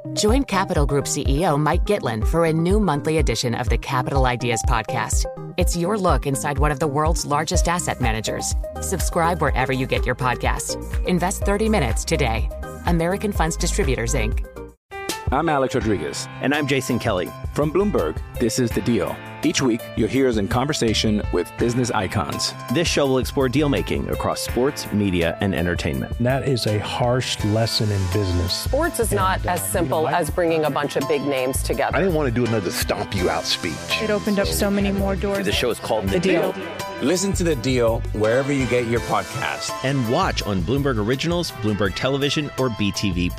Join Capital Group CEO Mike Gitlin for a new monthly edition of the Capital Ideas Podcast. It's your look inside one of the world's largest asset managers. Subscribe wherever you get your podcasts. Invest 30 minutes today. American Funds Distributors, Inc. I'm Alex Rodriguez. And I'm Jason Kelly. From Bloomberg, this is The Deal. Each week, you'll hear us in conversation with business icons. This show will explore deal-making across sports, media, and entertainment. That is a harsh lesson in business. Sports is not as simple as bringing a bunch of big names together. I didn't want to do another stomp you out speech. It opened up so many more doors. The show is called The Deal. Listen to The Deal wherever you get your podcast. And watch on Bloomberg Originals, Bloomberg Television, or BTV+.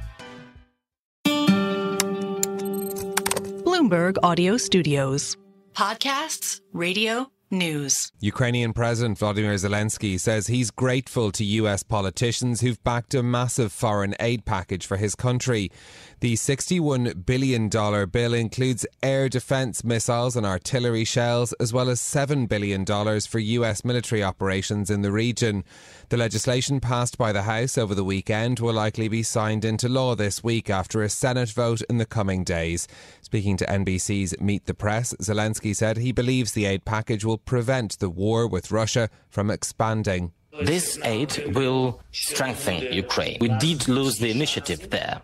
Bloomberg Audio Studios. Podcasts, radio, news. Ukrainian President Volodymyr Zelensky says he's grateful to US politicians who've backed a massive foreign aid package for his country. The $61 billion bill includes air defense missiles and artillery shells, as well as $7 billion for US military operations in the region. The legislation passed by the House over the weekend will likely be signed into law this week after a Senate vote in the coming days. Speaking to NBC's Meet the Press, Zelensky said he believes the aid package will prevent the war with Russia from expanding. This aid will strengthen Ukraine. We did lose the initiative there.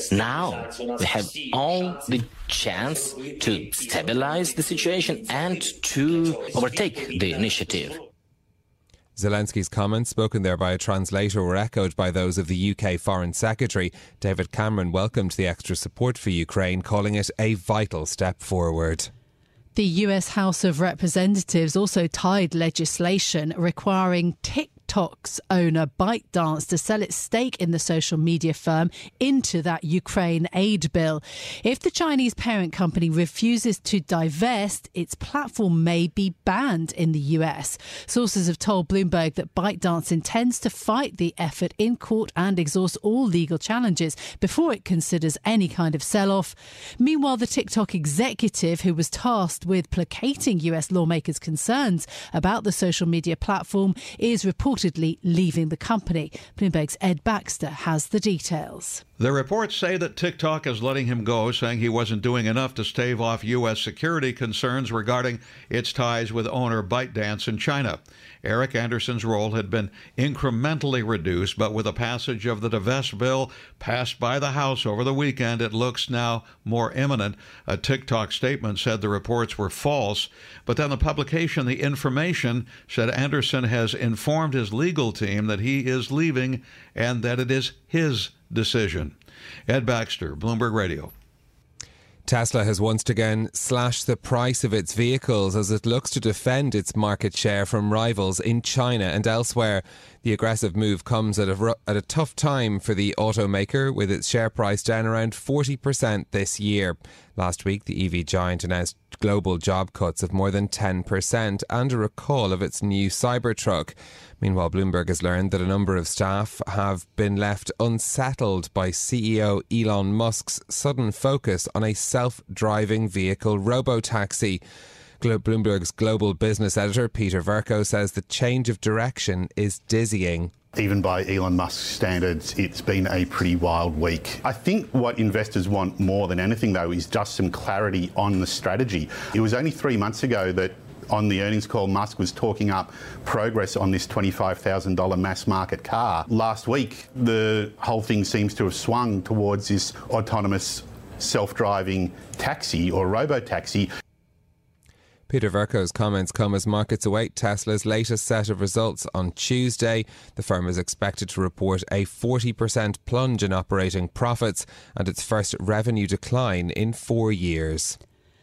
Now we have all the chance to stabilize the situation and to overtake the initiative. Zelensky's comments, spoken there by a translator, were echoed by those of the UK Foreign Secretary. David Cameron welcomed the extra support for Ukraine, calling it a vital step forward. The US House of Representatives also tied legislation requiring TikTok's owner ByteDance to sell its stake in the social media firm into that Ukraine aid bill. If the Chinese parent company refuses to divest, its platform may be banned in the US. Sources have told Bloomberg that ByteDance intends to fight the effort in court and exhaust all legal challenges before it considers any kind of sell-off. Meanwhile, the TikTok executive who was tasked with placating US lawmakers' concerns about the social media platform is reportedly leaving the company. Bloomberg's Ed Baxter has the details. The reports say that TikTok is letting him go, saying he wasn't doing enough to stave off U.S. security concerns regarding its ties with owner ByteDance in China. Eric Anderson's role had been incrementally reduced, but with the passage of the divest bill passed by the House over the weekend, it looks now more imminent. A TikTok statement said the reports were false, but then the publication, The Information, said Anderson has informed his legal team that he is leaving and that it is his decision. Ed Baxter, Bloomberg Radio. Tesla has once again slashed the price of its vehicles as it looks to defend its market share from rivals in China and elsewhere. The aggressive move comes at a tough time for the automaker, with its share price down around 40% this year. Last week, the EV giant announced global job cuts of more than 10% and a recall of its new Cybertruck. Meanwhile, Bloomberg has learned that a number of staff have been left unsettled by CEO Elon Musk's sudden focus on a self-driving vehicle robotaxi. Bloomberg's global business editor, Peter Verco, says the change of direction is dizzying. Even by Elon Musk's standards, it's been a pretty wild week. I think what investors want more than anything, though, is just some clarity on the strategy. It was only 3 months ago that on the earnings call, Musk was talking up progress on this $25,000 mass market car. Last week, the whole thing seems to have swung towards this autonomous self-driving taxi or robo-taxi. Peter Verco's comments come as markets await Tesla's latest set of results on Tuesday. The firm is expected to report a 40% plunge in operating profits and its first revenue decline in 4 years.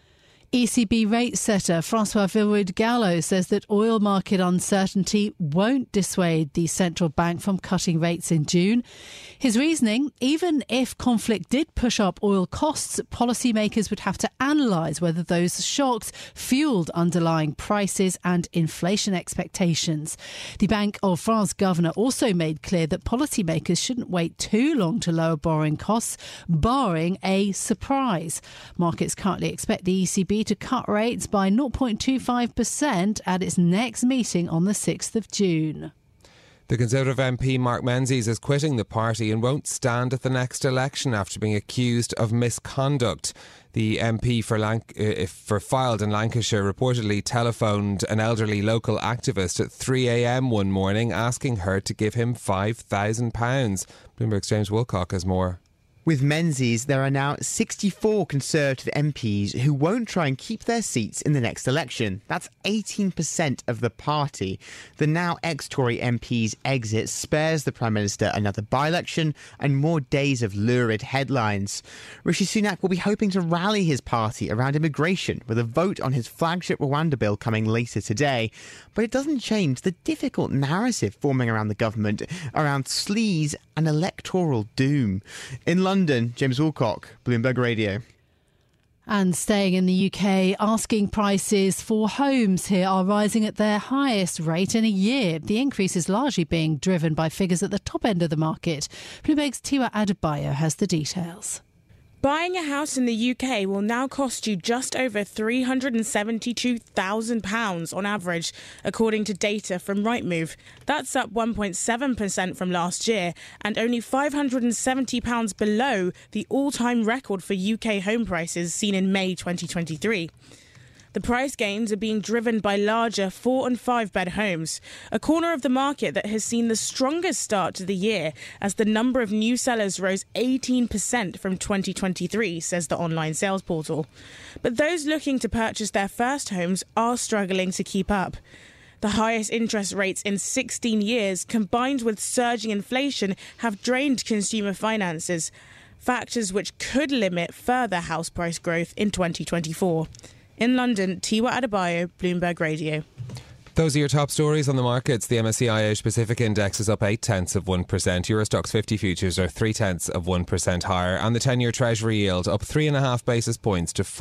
ECB rate setter Francois Villeroy-Gallo says that oil market uncertainty won't dissuade the central bank from cutting rates in June. His reasoning, even if conflict did push up oil costs, policymakers would have to analyse whether those shocks fuelled underlying prices and inflation expectations. The Bank of France governor also made clear that policymakers shouldn't wait too long to lower borrowing costs, barring a surprise. Markets currently expect the ECB to cut rates by 0.25% at its next meeting on the 6th of June. The Conservative MP Mark Menzies is quitting the party and won't stand at the next election after being accused of misconduct. The MP for Fylde in Lancashire reportedly telephoned an elderly local activist at 3 a.m. one morning asking her to give him £5,000. Bloomberg's James Wilcock has more. With Menzies, there are now 64 Conservative MPs who won't try and keep their seats in the next election. That's 18% of the party. The now ex-Tory MP's exit spares the Prime Minister another by-election and more days of lurid headlines. Rishi Sunak will be hoping to rally his party around immigration with a vote on his flagship Rwanda bill coming later today. But it doesn't change the difficult narrative forming around the government around sleaze and electoral doom. In London, James Wilcock, Bloomberg Radio. And staying in the UK, asking prices for homes here are rising at their highest rate in a year. The increase is largely being driven by figures at the top end of the market. Bloomberg's Tiwa Adebayo has the details. Buying a house in the UK will now cost you just over £372,000 on average, according to data from Rightmove. That's up 1.7% from last year and only £570 below the all-time record for UK home prices seen in May 2023. The price gains are being driven by larger 4- and 5-bed homes, a corner of the market that has seen the strongest start to the year as the number of new sellers rose 18% from 2023, says the online sales portal. But those looking to purchase their first homes are struggling to keep up. The highest interest rates in 16 years, combined with surging inflation, have drained consumer finances, factors which could limit further house price growth in 2024. In London, Tiwa Adebayo, Bloomberg Radio. Those are your top stories on the markets. The MSCI Asia Pacific Index is up 0.8%. Eurostoxx 50 futures are 0.3% higher, and the 10-year Treasury yield up 3.5 basis points to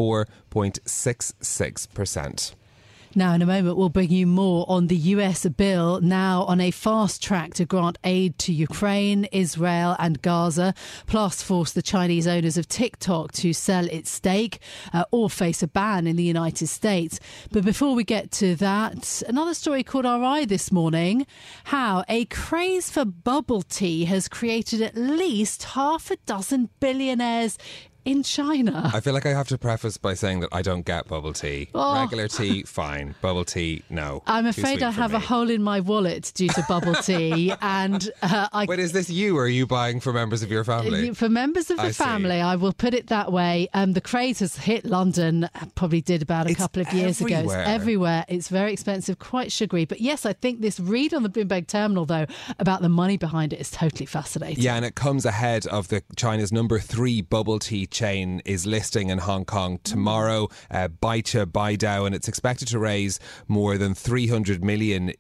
4.66%. Now, in a moment, we'll bring you more on the US bill now on a fast track to grant aid to Ukraine, Israel and Gaza, plus force the Chinese owners of TikTok to sell its stake or face a ban in the United States. But before we get to that, another story caught our eye this morning, how a craze for bubble tea has created at least half a dozen billionaires in China. I feel like I have to preface by saying that I don't get bubble tea. Regular tea, fine. Bubble tea, no. I'm afraid I have a hole in my wallet due to bubble tea. And Wait, is this you or are you buying for members of your family? For members of the family, I will put it that way. The craze has hit London, probably did about a couple of years ago. It's everywhere. It's very expensive, quite sugary. But yes, I think this read on the Bloomberg terminal, though, about the money behind it is totally fascinating. Yeah, and it comes ahead of China's number 3 bubble tea chain is listing in Hong Kong tomorrow, Baicha Baidao, and it's expected to raise more than $300 million.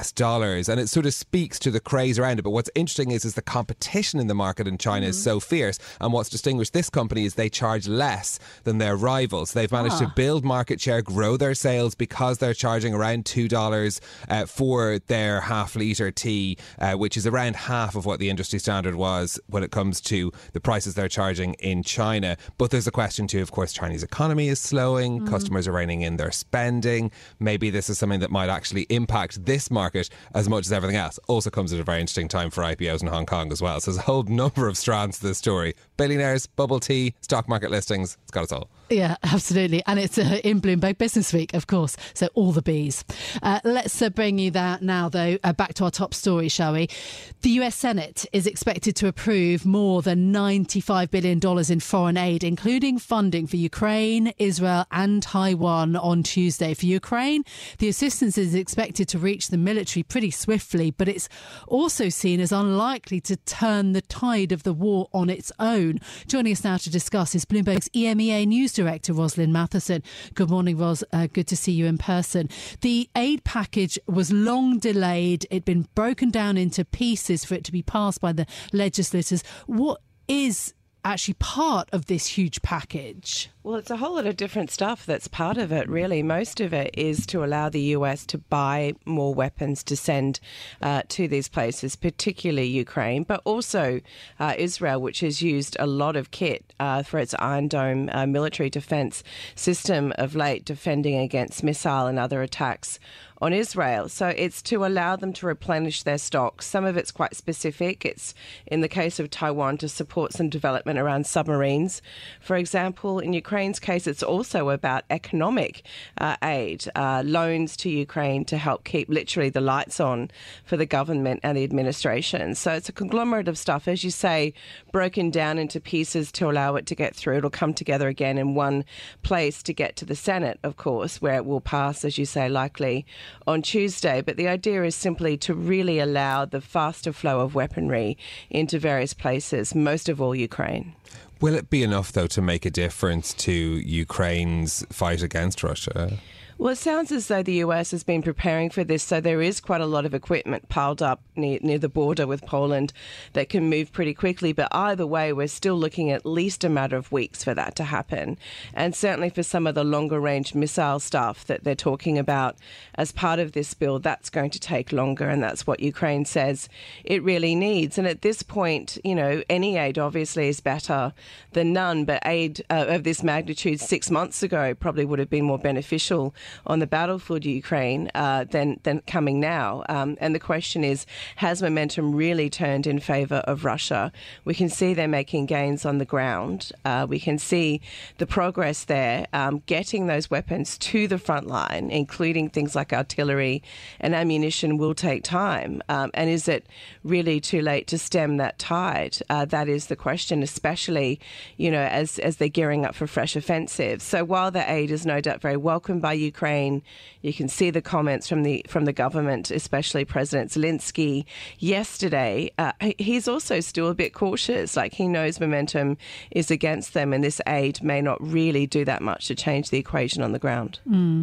And it sort of speaks to the craze around it. But what's interesting is the competition in the market in China is so fierce. And what's distinguished this company is they charge less than their rivals. They've managed to build market share, grow their sales because they're charging around $2 for their half-litre tea, which is around half of what the industry standard was when it comes to the prices they're charging in China. But there's a question too, of course, Chinese economy is slowing, customers are reining in their spending. Maybe this is something that might actually impact this market as much as everything else. Also comes at a very interesting time for IPOs in Hong Kong as well. So there's a whole number of strands to this story. Billionaires, bubble tea, stock market listings, it's got us all. Yeah, absolutely. And it's in Bloomberg Business Week, of course. So all the Bs. Let's bring you that now, though. Back to our top story, shall we? The US Senate is expected to approve more than $95 billion in foreign aid, including funding for Ukraine, Israel and Taiwan on Tuesday. For Ukraine, the assistance is expected to reach the military pretty swiftly, but it's also seen as unlikely to turn the tide of the war on its own. Joining us now to discuss is Bloomberg's EMEA News Director Rosalind Matheson. Good morning, Ros. Good to see you in person. The aid package was long delayed. It'd been broken down into pieces for it to be passed by the legislators. What is actually part of this huge package? Well, it's a whole lot of different stuff that's part of it, really. Most of it is to allow the US to buy more weapons to send to these places, particularly Ukraine, but also Israel, which has used a lot of kit for its Iron Dome military defense system of late, defending against missile and other attacks on Israel. So it's to allow them to replenish their stocks. Some of it's quite specific. It's, in the case of Taiwan, to support some development around submarines. For example, in Ukraine's case, it's also about economic aid, loans to Ukraine to help keep literally the lights on for the government and the administration. So it's a conglomerate of stuff, as you say, broken down into pieces to allow it to get through. It'll come together again in one place to get to the Senate, of course, where it will pass, as you say, likely on Tuesday. But the idea is simply to really allow the faster flow of weaponry into various places, most of all Ukraine. Will it be enough, though, to make a difference to Ukraine's fight against Russia? Well, it sounds as though the US has been preparing for this, so there is quite a lot of equipment piled up near the border with Poland that can move pretty quickly. But either way, we're still looking at least a matter of weeks for that to happen. And certainly for some of the longer-range missile stuff that they're talking about as part of this bill, that's going to take longer, and that's what Ukraine says it really needs. And at this point, you know, any aid obviously is better than none, but aid of this magnitude 6 months ago probably would have been more beneficial on the battlefield Ukraine than coming now. And the question is, has momentum really turned in favour of Russia? We can see they're making gains on the ground. We can see the progress there, getting those weapons to the front line, including things like artillery and ammunition, will take time. And is it really too late to stem that tide? That is the question, especially, you know, as they're gearing up for fresh offensives. So while the aid is no doubt very welcome by Ukraine, you can see the comments from the government, especially President Zelensky yesterday. He's also still a bit cautious. Like, he knows momentum is against them, and this aid may not really do that much to change the equation on the ground.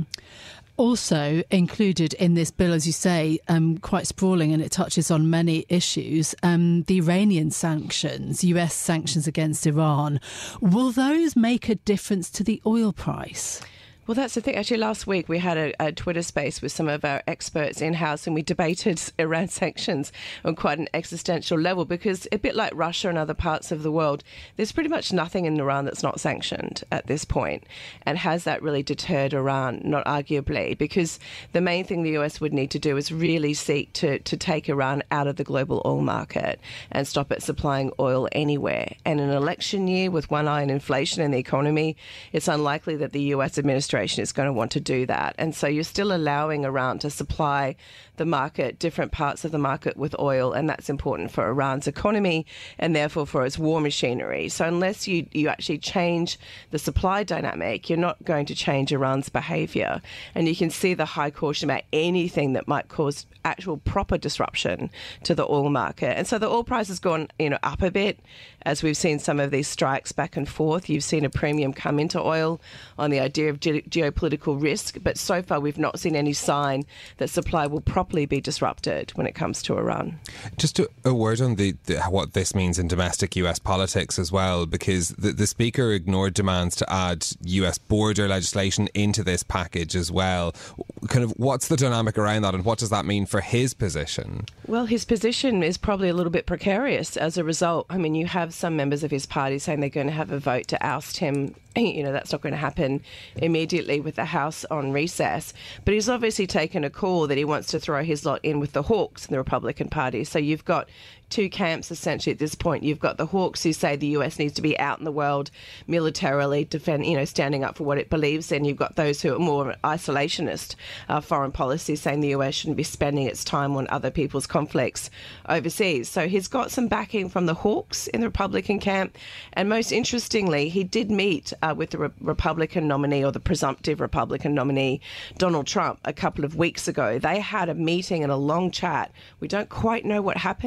Also included in this bill, as you say, quite sprawling, and it touches on many issues, the Iranian sanctions, US sanctions against Iran. Will those make a difference to the oil price? Well, that's the thing. Actually, last week we had a Twitter space with some of our experts in-house, and we debated Iran sanctions on quite an existential level, because a bit like Russia and other parts of the world, there's pretty much nothing in Iran that's not sanctioned at this point. And has that really deterred Iran? Not arguably, because the main thing the US would need to do is really seek to take Iran out of the global oil market and stop it supplying oil anywhere. And in an election year with one eye on inflation in the economy, it's unlikely that the US administration is going to want to do that. And so you're still allowing Iran to supply the market, different parts of the market, with oil, and that's important for Iran's economy and therefore for its war machinery. So unless you actually change the supply dynamic, you're not going to change Iran's behaviour. And you can see the high caution about anything that might cause actual proper disruption to the oil market. And so the oil price has gone, up a bit as we've seen some of these strikes back and forth. You've seen a premium come into oil on the idea of geopolitical risk, but so far we've not seen any sign that supply will properly be disrupted when it comes to Iran. Just a word on what this means in domestic US politics as well, because the Speaker ignored demands to add US border legislation into this package as well. Kind of what's the dynamic around that, and what does that mean for his position? Well, his position is probably a little bit precarious as a result. I mean, you have some members of his party saying they're going to have a vote to oust him. That's not going to happen immediately with the House on recess. But he's obviously taken a call that he wants to throw his lot in with the hawks in the Republican Party. So you've got two camps essentially at this point. You've got the hawks who say the US needs to be out in the world militarily, standing up for what it believes in. You've got those who are more isolationist foreign policy, saying the US shouldn't be spending its time on other people's conflicts overseas. So he's got some backing from the hawks in the Republican camp. And most interestingly, he did meet with the Republican nominee, or the presumptive Republican nominee, Donald Trump, a couple of weeks ago. They had a meeting and a long chat. We don't quite know what happened in that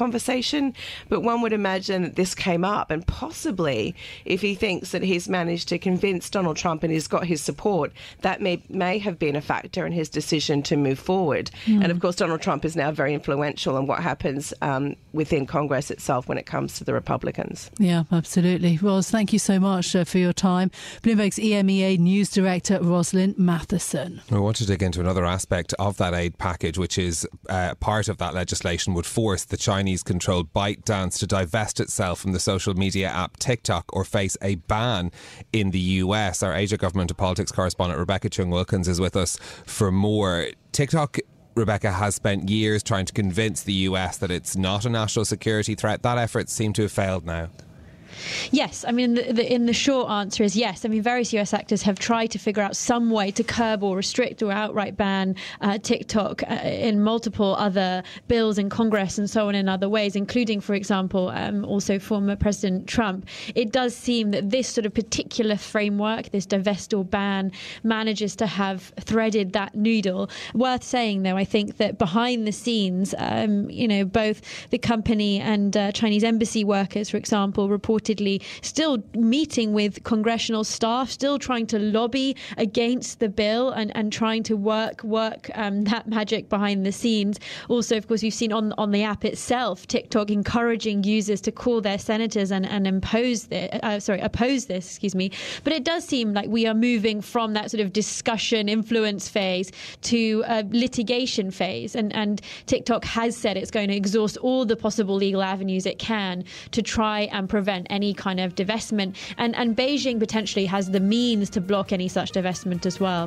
conversation, but one would imagine that this came up, and possibly if he thinks that he's managed to convince Donald Trump and he's got his support, that may have been a factor in his decision to move forward. And of course, Donald Trump is now very influential in what happens within Congress itself when it comes to the Republicans. Yeah, absolutely. Ros, thank you so much for your time. Bloomberg's EMEA News Director, Rosalind Matheson. We want to dig into another aspect of that aid package, which is part of that legislation would force the Chinese-controlled ByteDance to divest itself from the social media app TikTok or face a ban in the US. Our Asia Government and Politics correspondent Rebecca Chung-Wilkins is with us for more. TikTok, Rebecca, has spent years trying to convince the US that it's not a national security threat. That effort seemed to have failed now. Yes, I mean, in the short answer is yes. I mean, various US actors have tried to figure out some way to curb or restrict or outright ban TikTok in multiple other bills in Congress and so on in other ways, including, for example, also former President Trump. It does seem that this sort of particular framework, this divest or ban, manages to have threaded that needle. Worth saying, though, I think that behind the scenes, both the company and Chinese embassy workers, for example, reportedly still meeting with congressional staff, still trying to lobby against the bill and trying to work that magic behind the scenes. Also, of course, we've seen on the app itself, TikTok encouraging users to call their senators and oppose this. But it does seem like we are moving from that sort of discussion influence phase to a litigation phase. And TikTok has said it's going to exhaust all the possible legal avenues it can to try and prevent any kind of divestment. And Beijing potentially has the means to block any such divestment as well.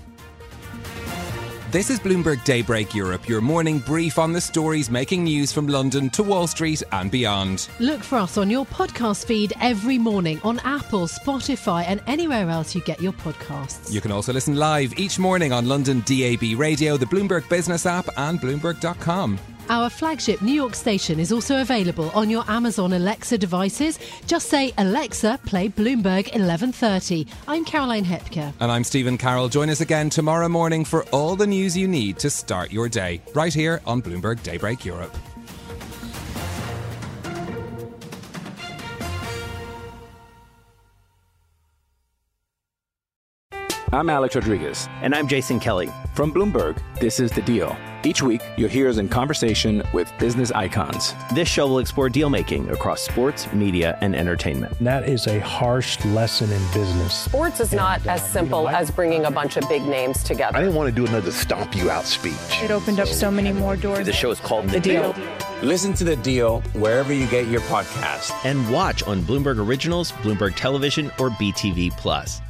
This is Bloomberg Daybreak Europe, your morning brief on the stories making news from London to Wall Street and beyond. Look for us on your podcast feed every morning on Apple, Spotify and anywhere else you get your podcasts. You can also listen live each morning on London DAB Radio, the Bloomberg Business app and Bloomberg.com. Our flagship New York station is also available on your Amazon Alexa devices. Just say, Alexa, play Bloomberg 1130. I'm Caroline Hepker. And I'm Stephen Carroll. Join us again tomorrow morning for all the news you need to start your day, right here on Bloomberg Daybreak Europe. I'm Alex Rodriguez. And I'm Jason Kelly. From Bloomberg, this is The Deal. Each week, you'll hear us in conversation with business icons. This show will explore deal-making across sports, media, and entertainment. That is a harsh lesson in business. Sports is not as simple as bringing a bunch of big names together. I didn't want to do another stomp you out speech. It opened up so many more doors. The show is called The Deal. Listen to The Deal wherever you get your podcasts. And watch on Bloomberg Originals, Bloomberg Television, or BTV+.